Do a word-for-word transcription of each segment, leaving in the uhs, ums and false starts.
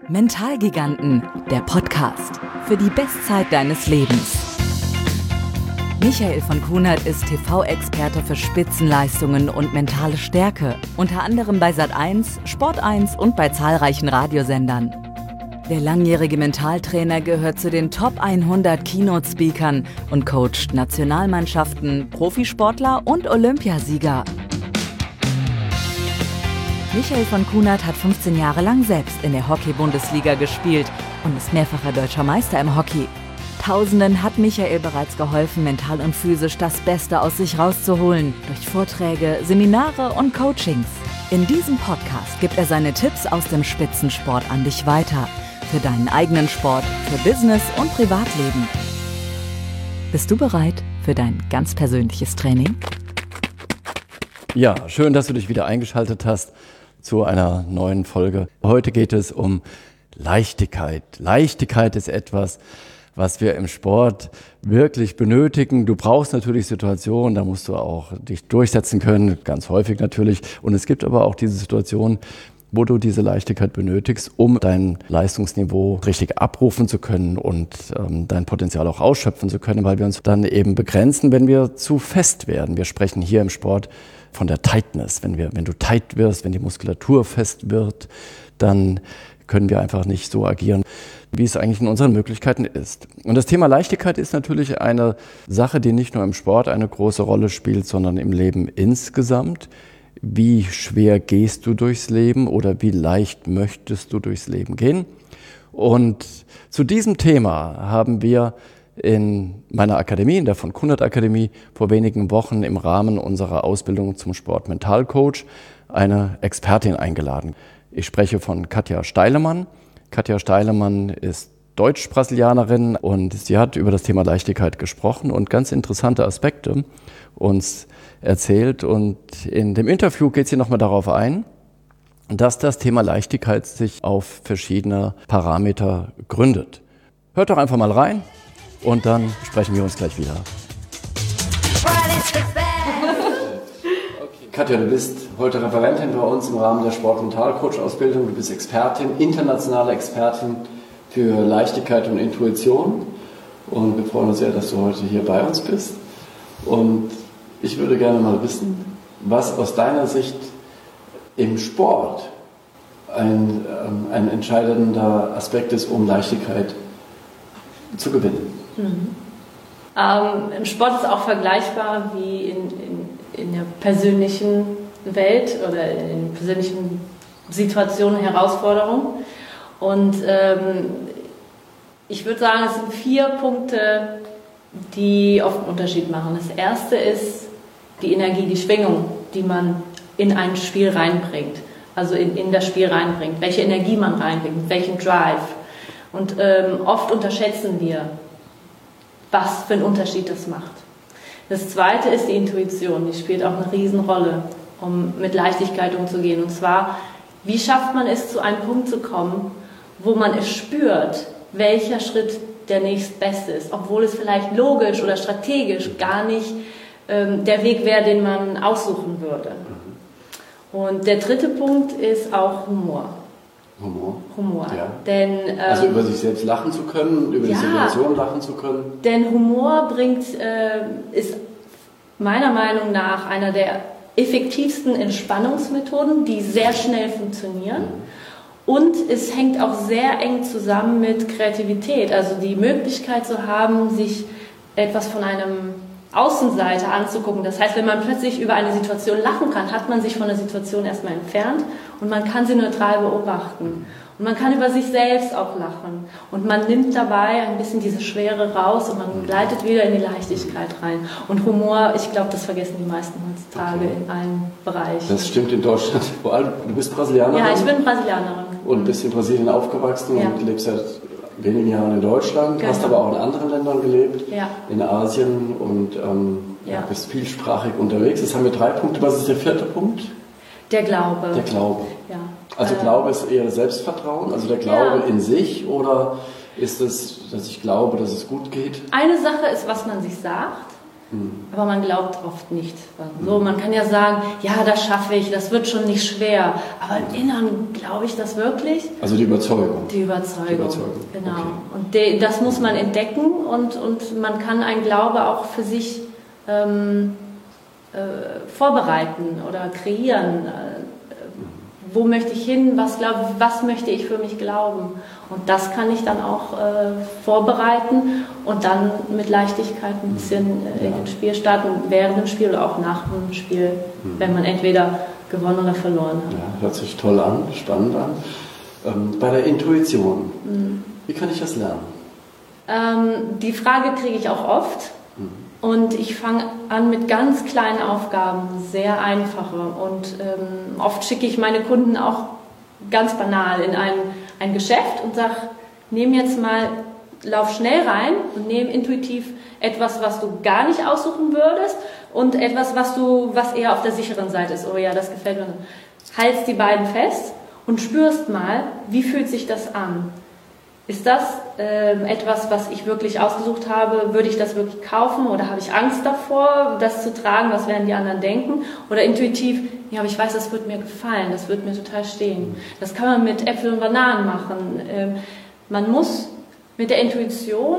Mentalgiganten, der Podcast für die Bestzeit deines Lebens. Michael von Kunert ist T V-Experte für Spitzenleistungen und mentale Stärke, unter anderem bei Sat eins, Sport eins und bei zahlreichen Radiosendern. Der langjährige Mentaltrainer gehört zu den Top hundert Keynote-Speakern und coacht Nationalmannschaften, Profisportler und Olympiasieger. Michael von Kunert hat fünfzehn Jahre lang selbst in der Hockey-Bundesliga gespielt und ist mehrfacher deutscher Meister im Hockey. Tausenden hat Michael bereits geholfen, mental und physisch das Beste aus sich rauszuholen, durch Vorträge, Seminare und Coachings. In diesem Podcast gibt er seine Tipps aus dem Spitzensport an dich weiter. Für deinen eigenen Sport, für Business und Privatleben. Bist du bereit für dein ganz persönliches Training? Ja, schön, dass du dich wieder eingeschaltet hast zu einer neuen Folge. Heute geht es um Leichtigkeit. Leichtigkeit ist etwas, was wir im Sport wirklich benötigen. Du brauchst natürlich Situationen, da musst du auch dich durchsetzen können, ganz häufig natürlich. Und es gibt aber auch diese Situationen, wo du diese Leichtigkeit benötigst, um dein Leistungsniveau richtig abrufen zu können und ähm, dein Potenzial auch ausschöpfen zu können, weil wir uns dann eben begrenzen, wenn wir zu fest werden. Wir sprechen hier im Sport von der Tightness. Wenn wir, wenn du tight wirst, wenn die Muskulatur fest wird, dann können wir einfach nicht so agieren, wie es eigentlich in unseren Möglichkeiten ist. Und das Thema Leichtigkeit ist natürlich eine Sache, die nicht nur im Sport eine große Rolle spielt, sondern im Leben insgesamt. Wie schwer gehst du durchs Leben oder wie leicht möchtest du durchs Leben gehen? Und zu diesem Thema haben wir in meiner Akademie, in der von Kunert Akademie, vor wenigen Wochen im Rahmen unserer Ausbildung zum Sport-Mental-Coach eine Expertin eingeladen. Ich spreche von Katja Steilemann. Katja Steilemann ist Deutsch-Brasilianerin und sie hat über das Thema Leichtigkeit gesprochen und ganz interessante Aspekte uns erzählt. Und in dem Interview geht sie nochmal darauf ein, dass das Thema Leichtigkeit sich auf verschiedene Parameter gründet. Hört doch einfach mal rein und dann sprechen wir uns gleich wieder. Okay. Katja, du bist heute Referentin bei uns im Rahmen der Sport-Mental-Coach-Ausbildung. Du bist Expertin, internationale Expertin für Leichtigkeit und Intuition. Und wir freuen uns sehr, dass du heute hier bei uns bist. Und ich würde gerne mal wissen, was aus deiner Sicht im Sport ein, ähm, ein entscheidender Aspekt ist, um Leichtigkeit zu gewinnen. Mhm. Ähm, Im Sport ist es auch vergleichbar wie in, in, in der persönlichen Welt oder in persönlichen Situationen, Herausforderungen. Und ähm, ich würde sagen, es sind vier Punkte, die oft einen Unterschied machen. Das erste ist die Energie, die Schwingung, die man in ein Spiel reinbringt, also in, in das Spiel reinbringt, welche Energie man reinbringt, welchen Drive. Und ähm, oft unterschätzen wir, was für einen Unterschied das macht. Das zweite ist die Intuition, die spielt auch eine Riesenrolle, um mit Leichtigkeit umzugehen. Und zwar, wie schafft man es, zu einem Punkt zu kommen, wo man es spürt, welcher Schritt der nächstbeste ist, obwohl es vielleicht logisch oder strategisch gar nicht ähm, der Weg wäre, den man aussuchen würde. Und der dritte Punkt ist auch Humor. Humor? Humor. Ja. Denn, ähm, also über sich selbst lachen zu können, über ja, die Situation lachen zu können? Denn Humor bringt, äh, ist meiner Meinung nach einer der effektivsten Entspannungsmethoden, die sehr schnell funktionieren. Mhm. Und es hängt auch sehr eng zusammen mit Kreativität, also die Möglichkeit zu haben, sich etwas von einem Außenseiter anzugucken. Das heißt, wenn man plötzlich über eine Situation lachen kann, hat man sich von der Situation erstmal entfernt und man kann sie neutral beobachten. Und man kann über sich selbst auch lachen. Und man nimmt dabei ein bisschen diese Schwere raus und man gleitet wieder in die Leichtigkeit rein. Und Humor, ich glaube, das vergessen die meisten heutzutage okay. in allen Bereichen. Das stimmt in Deutschland. Vor allem, du bist Brasilianerin. Ja, ich bin Brasilianerin. Und bist in Brasilien aufgewachsen ja. und lebst seit wenigen Jahren in Deutschland. Genau. Hast aber auch in anderen Ländern gelebt, ja. in Asien und ähm, ja. bist vielsprachig unterwegs. Jetzt haben wir drei Punkte. Was ist der vierte Punkt? Der Glaube. Der Glaube. Ja. Also Glaube ist eher Selbstvertrauen, also der Glaube ja. in sich, oder ist es, dass ich glaube, dass es gut geht? Eine Sache ist, was man sich sagt Mhm. Aber man glaubt oft nicht. So, man kann ja sagen, ja, das schaffe ich, das wird schon nicht schwer. Aber im Inneren glaube ich das wirklich. Also die Überzeugung. Die Überzeugung, die Überzeugung. Genau. Okay. Und de, das muss man entdecken und, und man kann einen Glaube auch für sich ähm, äh, vorbereiten oder kreieren. Äh, wo möchte ich hin, was, glaub, was möchte ich für mich glauben? Und das kann ich dann auch äh, vorbereiten und dann mit Leichtigkeit ein bisschen äh, in das Spiel starten, während dem Spiel oder auch nach dem Spiel, mhm. wenn man entweder gewonnen oder verloren hat. Ja, hört sich toll an, spannend an. Ähm, bei der Intuition, mhm. wie kann ich das lernen? Ähm, die Frage kriege ich auch oft. Mhm. Und ich fange an mit ganz kleinen Aufgaben, sehr einfache. Und ähm, oft schicke ich meine Kunden auch ganz banal in ein, ein Geschäft und sage, nimm jetzt mal, lauf schnell rein und nimm intuitiv etwas, was du gar nicht aussuchen würdest und etwas, was du, was eher auf der sicheren Seite ist. Oh ja, das gefällt mir. Haltst die beiden fest und spürst mal, wie fühlt sich das an? Ist das äh, etwas, was ich wirklich ausgesucht habe? Würde ich das wirklich kaufen oder habe ich Angst davor, das zu tragen? Was werden die anderen denken? Oder intuitiv, ja, aber ich weiß, das wird mir gefallen, das wird mir total stehen. Das kann man mit Äpfeln und Bananen machen. Ähm, man muss mit der Intuition,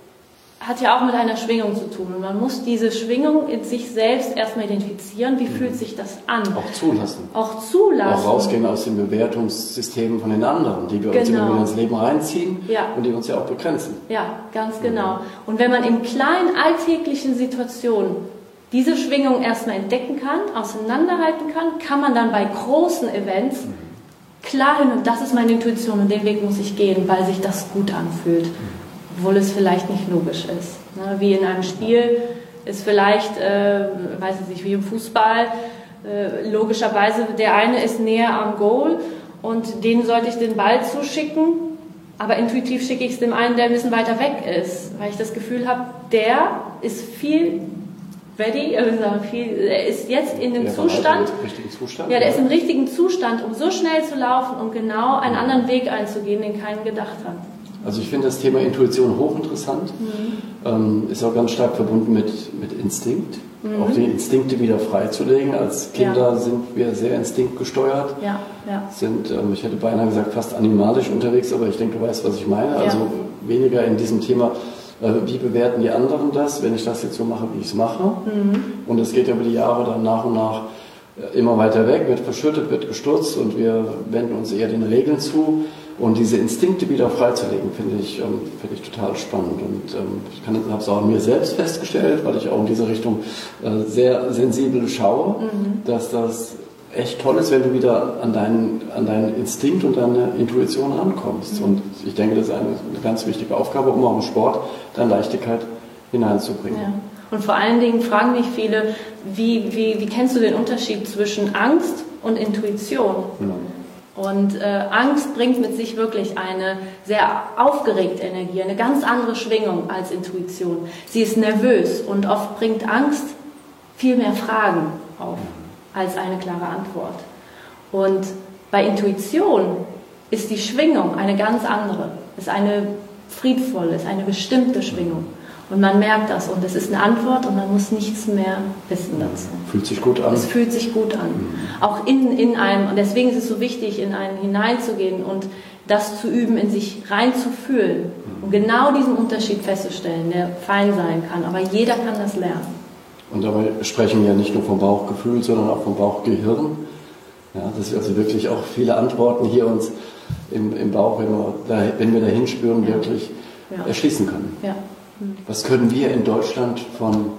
hat ja auch mit einer Schwingung zu tun. Und man muss diese Schwingung in sich selbst erstmal identifizieren. Wie mhm. fühlt sich das an? Auch zulassen. Auch zulassen. Auch rausgehen aus den Bewertungssystemen von den anderen, die wir genau. uns immer wieder ins Leben reinziehen ja. und die uns ja auch begrenzen. Ja, ganz genau. Und wenn man in kleinen alltäglichen Situationen diese Schwingung erstmal entdecken kann, auseinanderhalten kann, kann man dann bei großen Events mhm. klar hin, und das ist meine Intuition und den Weg muss ich gehen, weil sich das gut anfühlt. Mhm. Obwohl es vielleicht nicht logisch ist. Ne? Wie in einem Spiel ist vielleicht, äh, weiß ich nicht, wie im Fußball, äh, logischerweise der eine ist näher am Goal und den sollte ich den Ball zuschicken, aber intuitiv schicke ich es dem einen, der ein bisschen weiter weg ist, weil ich das Gefühl habe, der ist viel ready, also viel, er ist jetzt in dem ja, Zustand, richtigen Zustand, ja, der ja. ist im richtigen Zustand, um so schnell zu laufen und genau einen anderen Weg einzugehen, den keiner gedacht hat. Also ich finde das Thema Intuition hochinteressant, mhm. ähm, ist auch ganz stark verbunden mit, mit Instinkt, mhm. auch die Instinkte wieder freizulegen. Als Kinder ja. sind wir sehr instinktgesteuert, ja, ja. sind, ähm, ich hätte beinahe gesagt, fast animalisch unterwegs, aber ich denke, du weißt, was ich meine. Ja. Also weniger in diesem Thema, äh, wie bewerten die anderen das, wenn ich das jetzt so mache, wie ich es mache. Mhm. Und es geht ja über die Jahre dann nach und nach immer weiter weg, wird verschüttet, wird gestürzt und wir wenden uns eher den Regeln zu. Und diese Instinkte wieder freizulegen, finde ich, ähm, finde ich total spannend. Und ähm, ich habe es auch an mir selbst festgestellt, weil ich auch in diese Richtung äh, sehr sensibel schaue, mhm. dass das echt toll ist, wenn du wieder an deinen, an deinen Instinkt und deine Intuition rankommst. Mhm. Und ich denke, das ist eine, eine ganz wichtige Aufgabe, um auch im Sport dann Leichtigkeit hineinzubringen. Ja. Und vor allen Dingen fragen mich viele, wie, wie, wie kennst du den Unterschied zwischen Angst und Intuition? Mhm. Und äh, Angst bringt mit sich wirklich eine sehr aufgeregte Energie, eine ganz andere Schwingung als Intuition. Sie ist nervös und oft bringt Angst viel mehr Fragen auf als eine klare Antwort. Und bei Intuition ist die Schwingung eine ganz andere, ist eine friedvolle, ist eine bestimmte Schwingung. Und man merkt das und es ist eine Antwort und man muss nichts mehr wissen dazu. Fühlt sich gut an. Es fühlt sich gut an. Mhm. Auch in, in einem, und deswegen ist es so wichtig, in einen hineinzugehen und das zu üben, in sich reinzufühlen. Mhm. Und genau diesen Unterschied festzustellen, der fein sein kann. Aber jeder kann das lernen. Und dabei sprechen wir ja nicht nur vom Bauchgefühl, sondern auch vom Bauchgehirn. Ja, dass wir also wirklich auch viele Antworten hier uns im, im Bauch, wenn wir da, wenn wir da hinspüren, ja. wirklich ja. erschließen können. Ja. Was können wir in Deutschland von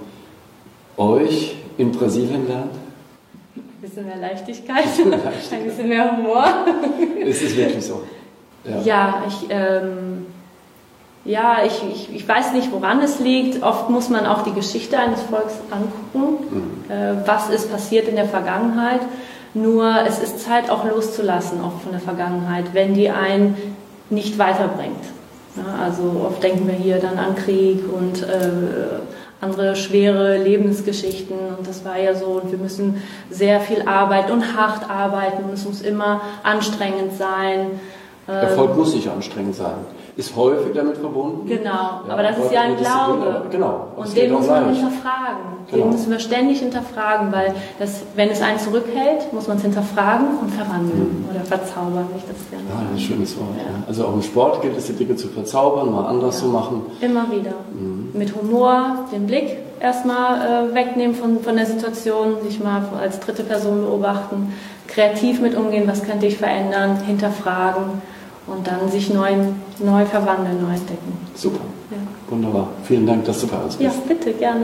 euch in Brasilien lernen? Ein bisschen mehr Leichtigkeit, ein bisschen mehr Humor. Ist es wirklich so? Ja, ja, ich, ähm, ja ich, ich, ich weiß nicht, woran es liegt. Oft muss man auch die Geschichte eines Volkes angucken. Mhm. Äh, was ist passiert in der Vergangenheit? Nur es ist Zeit auch loszulassen, auch von der Vergangenheit, wenn die einen nicht weiterbringt. Ja, also oft denken wir hier dann an Krieg und äh, andere schwere Lebensgeschichten und das war ja so und wir müssen sehr viel arbeiten und hart arbeiten und es muss immer anstrengend sein. Erfolg muss nicht anstrengend sein. Ist häufig damit verbunden. Genau, ja, aber das ist ja ein Glaube. Genau. Und den muss man hinterfragen. Genau. Den müssen wir ständig hinterfragen, weil das, wenn es einen zurückhält, muss man es hinterfragen und verwandeln mhm. oder verzaubern. Nicht das gerne. Ja, ein schönes Wort. Ja. Ja. Also auch im Sport gilt es, die Dinge zu verzaubern, mal anders ja. zu machen. Immer wieder. Mhm. Mit Humor, den Blick erstmal äh, wegnehmen von, von der Situation, sich mal als dritte Person beobachten, kreativ mit umgehen, was könnte ich verändern, hinterfragen und dann sich neu, neu verwandeln, neu entdecken. Super, ja. Wunderbar. Vielen Dank, dass du bei uns bist. Ja, bitte, gerne.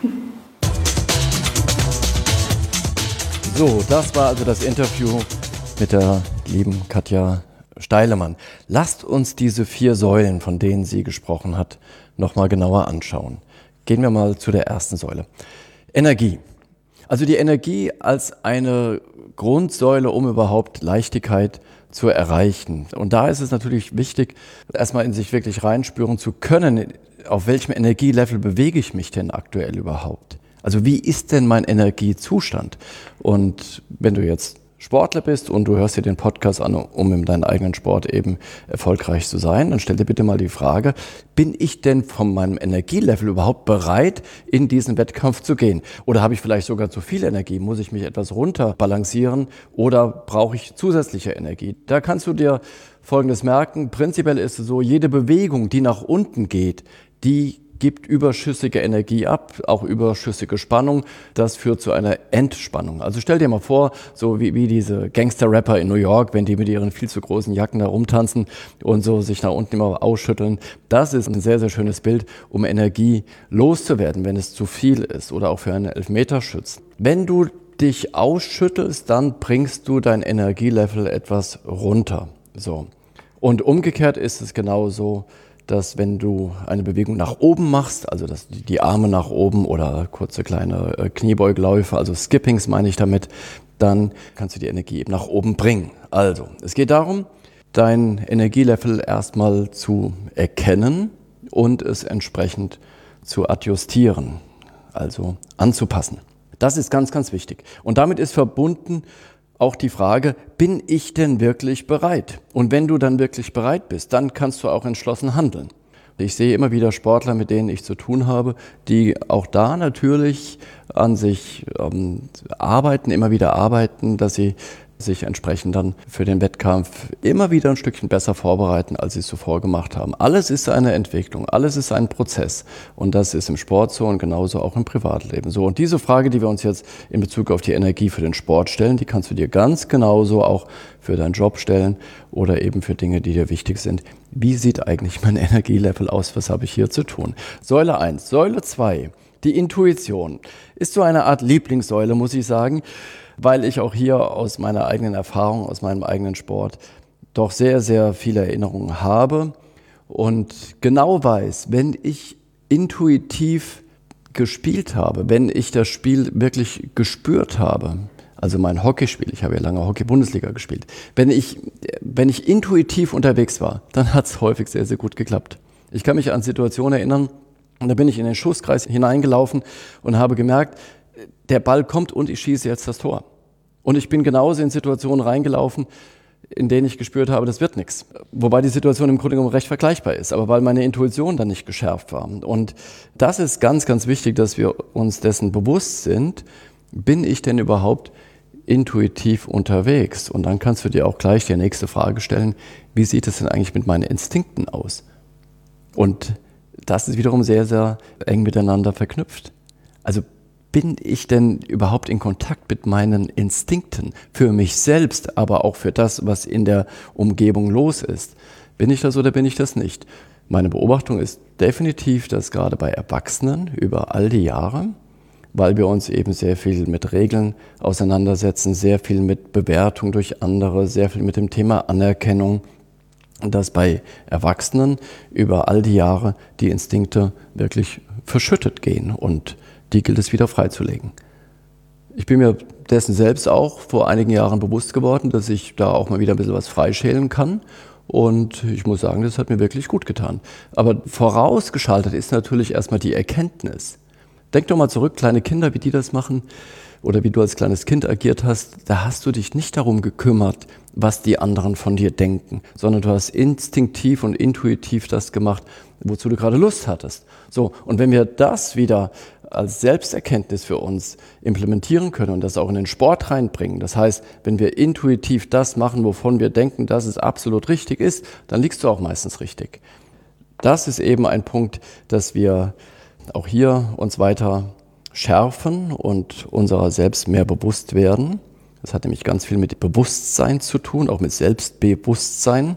So, das war also das Interview mit der lieben Katja Steilemann. Lasst uns diese vier Säulen, von denen sie gesprochen hat, nochmal genauer anschauen. Gehen wir mal zu der ersten Säule. Energie. Also die Energie als eine Grundsäule, um überhaupt Leichtigkeit zu erreichen. Und da ist es natürlich wichtig, erstmal in sich wirklich reinspüren zu können, auf welchem Energielevel bewege ich mich denn aktuell überhaupt? Also wie ist denn mein Energiezustand? Und wenn du jetzt Sportler bist und du hörst dir den Podcast an, um in deinem eigenen Sport eben erfolgreich zu sein, dann stell dir bitte mal die Frage, bin ich denn von meinem Energielevel überhaupt bereit, in diesen Wettkampf zu gehen? Oder habe ich vielleicht sogar zu viel Energie? Muss ich mich etwas runterbalancieren oder brauche ich zusätzliche Energie? Da kannst du dir Folgendes merken. Prinzipiell ist es so, jede Bewegung, die nach unten geht, die gibt überschüssige Energie ab, auch überschüssige Spannung. Das führt zu einer Entspannung. Also stell dir mal vor, so wie, wie diese Gangster-Rapper in New York, wenn die mit ihren viel zu großen Jacken da rumtanzen und so sich nach unten immer ausschütteln. Das ist ein sehr, sehr schönes Bild, um Energie loszuwerden, wenn es zu viel ist oder auch für einen Elfmeterschützen. Wenn du dich ausschüttelst, dann bringst du dein Energielevel etwas runter. So. Und umgekehrt ist es genauso, dass wenn du eine Bewegung nach oben machst, also dass die Arme nach oben oder kurze kleine Kniebeugläufe, also Skippings meine ich damit, dann kannst du die Energie eben nach oben bringen. Also, es geht darum, dein Energielevel erstmal zu erkennen und es entsprechend zu adjustieren, also anzupassen. Das ist ganz, ganz wichtig. Und damit ist verbunden auch die Frage, bin ich denn wirklich bereit? Und wenn du dann wirklich bereit bist, dann kannst du auch entschlossen handeln. Ich sehe immer wieder Sportler, mit denen ich zu tun habe, die auch da natürlich an sich ähm, arbeiten, immer wieder arbeiten, dass sie sich entsprechend dann für den Wettkampf immer wieder ein Stückchen besser vorbereiten, als sie es zuvor gemacht haben. Alles ist eine Entwicklung, alles ist ein Prozess und das ist im Sport so und genauso auch im Privatleben so. Und diese Frage, die wir uns jetzt in Bezug auf die Energie für den Sport stellen, die kannst du dir ganz genauso auch für deinen Job stellen oder eben für Dinge, die dir wichtig sind. Wie sieht eigentlich mein Energielevel aus? Was habe ich hier zu tun? Säule eins. Säule zwei. Die Intuition ist so eine Art Lieblingssäule, muss ich sagen, weil ich auch hier aus meiner eigenen Erfahrung, aus meinem eigenen Sport doch sehr, sehr viele Erinnerungen habe und genau weiß, wenn ich intuitiv gespielt habe, wenn ich das Spiel wirklich gespürt habe, also mein Hockeyspiel, ich habe ja lange Hockey-Bundesliga gespielt, wenn ich, wenn ich intuitiv unterwegs war, dann hat es häufig sehr, sehr gut geklappt. Ich kann mich an Situationen erinnern, und da bin ich in den Schusskreis hineingelaufen und habe gemerkt, der Ball kommt und ich schieße jetzt das Tor. Und ich bin genauso in Situationen reingelaufen, in denen ich gespürt habe, das wird nichts. Wobei die Situation im Grunde genommen recht vergleichbar ist, aber weil meine Intuition dann nicht geschärft war. Und das ist ganz, ganz wichtig, dass wir uns dessen bewusst sind, bin ich denn überhaupt intuitiv unterwegs? Und dann kannst du dir auch gleich die nächste Frage stellen, wie sieht es denn eigentlich mit meinen Instinkten aus? Und das ist wiederum sehr, sehr eng miteinander verknüpft. Also bin ich denn überhaupt in Kontakt mit meinen Instinkten für mich selbst, aber auch für das, was in der Umgebung los ist? Bin ich das oder bin ich das nicht? Meine Beobachtung ist definitiv, dass gerade bei Erwachsenen über all die Jahre, weil wir uns eben sehr viel mit Regeln auseinandersetzen, sehr viel mit Bewertung durch andere, sehr viel mit dem Thema Anerkennung, dass bei Erwachsenen über all die Jahre die Instinkte wirklich verschüttet gehen und die gilt es wieder freizulegen. Ich bin mir dessen selbst auch vor einigen Jahren bewusst geworden, dass ich da auch mal wieder ein bisschen was freischälen kann. Und ich muss sagen, das hat mir wirklich gut getan. Aber vorausgeschaltet ist natürlich erstmal die Erkenntnis. Denk doch mal zurück, kleine Kinder, wie die das machen, oder wie du als kleines Kind agiert hast, da hast du dich nicht darum gekümmert, was die anderen von dir denken, sondern du hast instinktiv und intuitiv das gemacht, wozu du gerade Lust hattest. So, und wenn wir das wieder als Selbsterkenntnis für uns implementieren können und das auch in den Sport reinbringen, das heißt, wenn wir intuitiv das machen, wovon wir denken, dass es absolut richtig ist, dann liegst du auch meistens richtig. Das ist eben ein Punkt, dass wir auch hier uns weiter schärfen und unserer selbst mehr bewusst werden. Das hat nämlich ganz viel mit Bewusstsein zu tun, auch mit Selbstbewusstsein.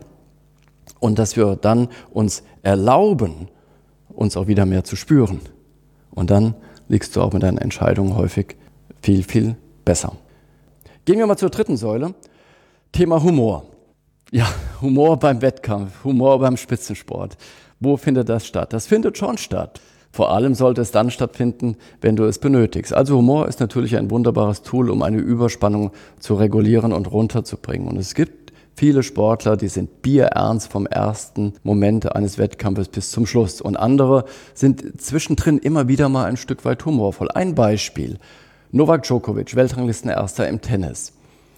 Und dass wir dann uns erlauben, uns auch wieder mehr zu spüren. Und dann liegst du auch mit deinen Entscheidungen häufig viel, viel besser. Gehen wir mal zur dritten Säule. Thema Humor. Ja, Humor beim Wettkampf, Humor beim Spitzensport. Wo findet das statt? Das findet schon statt. Vor allem sollte es dann stattfinden, wenn du es benötigst. Also Humor ist natürlich ein wunderbares Tool, um eine Überspannung zu regulieren und runterzubringen. Und es gibt viele Sportler, die sind bierernst vom ersten Moment eines Wettkampfes bis zum Schluss. Und andere sind zwischendrin immer wieder mal ein Stück weit humorvoll. Ein Beispiel: Novak Djokovic, Weltranglistenerster im Tennis,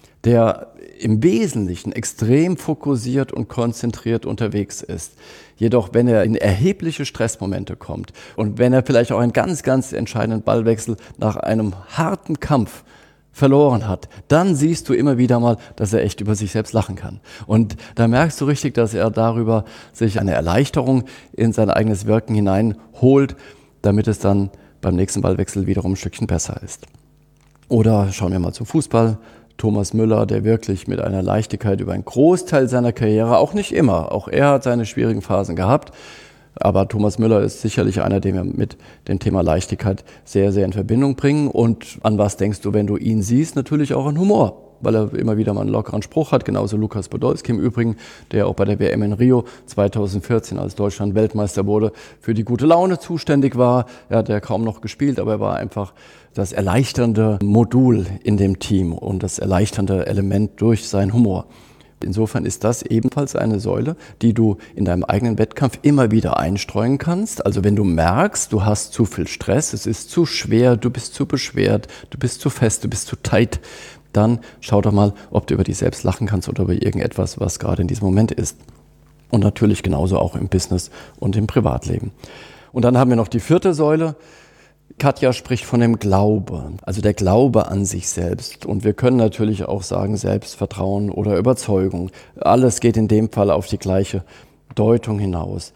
der im Wesentlichen extrem fokussiert und konzentriert unterwegs ist. Jedoch, wenn er in erhebliche Stressmomente kommt und wenn er vielleicht auch einen ganz, ganz entscheidenden Ballwechsel nach einem harten Kampf verloren hat, dann siehst du immer wieder mal, dass er echt über sich selbst lachen kann. Und da merkst du richtig, dass er darüber sich eine Erleichterung in sein eigenes Wirken hineinholt, damit es dann beim nächsten Ballwechsel wiederum ein Stückchen besser ist. Oder schauen wir mal zum Fußball. Thomas Müller, der wirklich mit einer Leichtigkeit über einen Großteil seiner Karriere, auch nicht immer, auch er hat seine schwierigen Phasen gehabt, aber Thomas Müller ist sicherlich einer, den wir mit dem Thema Leichtigkeit sehr, sehr in Verbindung bringen. Und an was denkst du, wenn du ihn siehst? Natürlich auch an Humor, weil er immer wieder mal einen lockeren Spruch hat, genauso Lukas Podolski im Übrigen, der auch bei der W M in Rio zweitausendvierzehn, als Deutschland Weltmeister wurde, für die gute Laune zuständig war. Er hat ja kaum noch gespielt, aber er war einfach das erleichternde Modul in dem Team und das erleichternde Element durch seinen Humor. Insofern ist das ebenfalls eine Säule, die du in deinem eigenen Wettkampf immer wieder einstreuen kannst. Also wenn du merkst, du hast zu viel Stress, es ist zu schwer, du bist zu beschwert, du bist zu fest, du bist zu tight, dann schau doch mal, ob du über dich selbst lachen kannst oder über irgendetwas, was gerade in diesem Moment ist. Und natürlich genauso auch im Business und im Privatleben. Und dann haben wir noch die vierte Säule. Katja spricht von dem Glaube, also der Glaube an sich selbst. Und wir können natürlich auch sagen Selbstvertrauen oder Überzeugung. Alles geht in dem Fall auf die gleiche Deutung hinaus.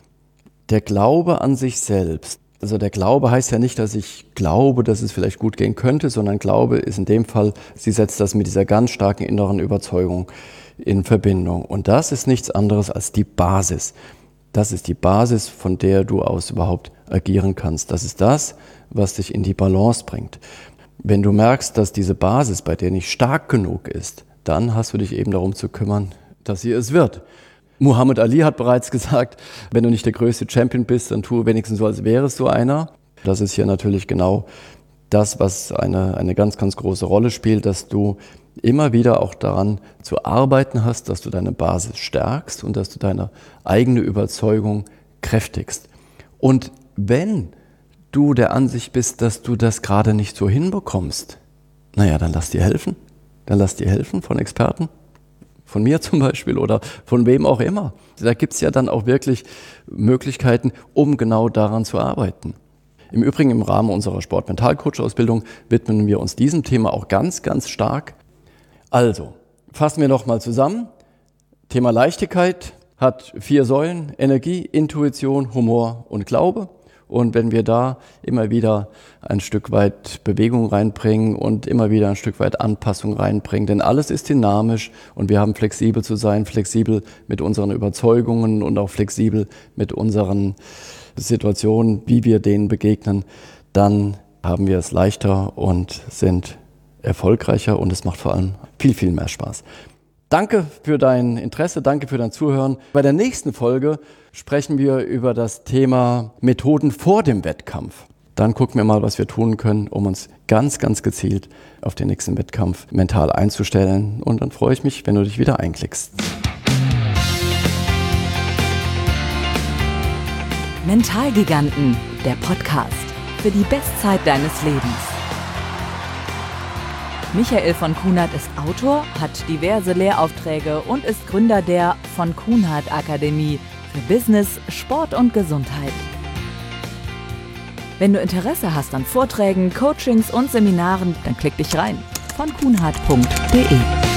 Der Glaube an sich selbst. Also der Glaube heißt ja nicht, dass ich glaube, dass es vielleicht gut gehen könnte, sondern Glaube ist in dem Fall, sie setzt das mit dieser ganz starken inneren Überzeugung in Verbindung. Und das ist nichts anderes als die Basis. Das ist die Basis, von der du aus überhaupt agieren kannst. Das ist das, was dich in die Balance bringt. Wenn du merkst, dass diese Basis bei dir nicht stark genug ist, dann hast du dich eben darum zu kümmern, dass sie es wird. Muhammad Ali hat bereits gesagt, wenn du nicht der größte Champion bist, dann tue wenigstens so, als wärest du einer. Das ist hier natürlich genau das, was eine, eine ganz, ganz große Rolle spielt, dass du immer wieder auch daran zu arbeiten hast, dass du deine Basis stärkst und dass du deine eigene Überzeugung kräftigst. Und wenn du der Ansicht bist, dass du das gerade nicht so hinbekommst, naja, dann lass dir helfen. Dann lass dir helfen von Experten, von mir zum Beispiel oder von wem auch immer. Da gibt es ja dann auch wirklich Möglichkeiten, um genau daran zu arbeiten. Im Übrigen im Rahmen unserer Sport-Mental-Coach-Ausbildung widmen wir uns diesem Thema auch ganz, ganz stark. Also, fassen wir nochmal zusammen. Thema Leichtigkeit hat vier Säulen: Energie, Intuition, Humor und Glaube. Und wenn wir da immer wieder ein Stück weit Bewegung reinbringen und immer wieder ein Stück weit Anpassung reinbringen, denn alles ist dynamisch und wir haben flexibel zu sein, flexibel mit unseren Überzeugungen und auch flexibel mit unseren Situationen, wie wir denen begegnen, dann haben wir es leichter und sind erfolgreicher und es macht vor allem viel, viel mehr Spaß. Danke für dein Interesse, danke für dein Zuhören. Bei der nächsten Folge sprechen wir über das Thema Methoden vor dem Wettkampf. Dann gucken wir mal, was wir tun können, um uns ganz, ganz gezielt auf den nächsten Wettkampf mental einzustellen. Und dann freue ich mich, wenn du dich wieder einklickst. Mentalgiganten, der Podcast für die Bestzeit deines Lebens. Michael von Kunert ist Autor, hat diverse Lehraufträge und ist Gründer der von Kunert Akademie für Business, Sport und Gesundheit. Wenn du Interesse hast an Vorträgen, Coachings und Seminaren, dann klick dich rein. von kunert punkt de